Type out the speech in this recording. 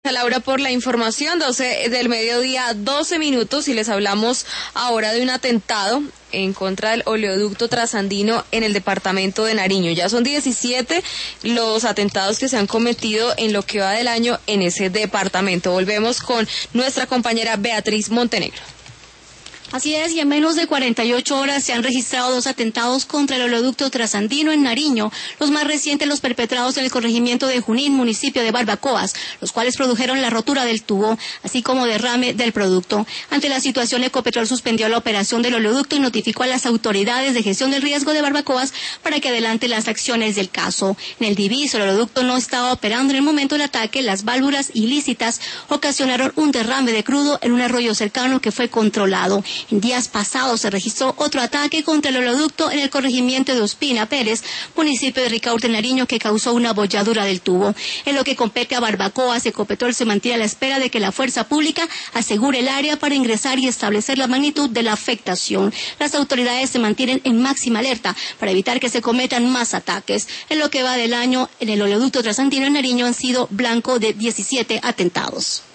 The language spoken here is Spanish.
Laura, por la información, 12 del mediodía, 12 minutos, y les hablamos ahora de un atentado en contra del oleoducto trasandino en el departamento de Nariño. Ya son 17 los atentados que se han cometido en lo que va del año en ese departamento. Volvemos con nuestra compañera Beatriz Montenegro. Así es, y en menos de 48 horas se han registrado 2 atentados contra el oleoducto trasandino en Nariño, los más recientes los perpetrados en el corregimiento de Junín, municipio de Barbacoas, los cuales produjeron la rotura del tubo, así como derrame del producto. Ante la situación, Ecopetrol suspendió la operación del oleoducto y notificó a las autoridades de gestión del riesgo de Barbacoas para que adelante las acciones del caso. En el Diviso, el oleoducto no estaba operando en el momento del ataque. Las válvulas ilícitas ocasionaron un derrame de crudo en un arroyo cercano que fue controlado. En días pasados se registró otro ataque contra el oleoducto en el corregimiento de Ospina Pérez, municipio de Ricaurte, Nariño, que causó una abolladura del tubo. En lo que compete a Barbacoas, Ecopetrol se mantiene a la espera de que la fuerza pública asegure el área para ingresar y establecer la magnitud de la afectación. Las autoridades se mantienen en máxima alerta para evitar que se cometan más ataques. En lo que va del año, en el oleoducto trasandino en Nariño han sido blanco de 17 atentados.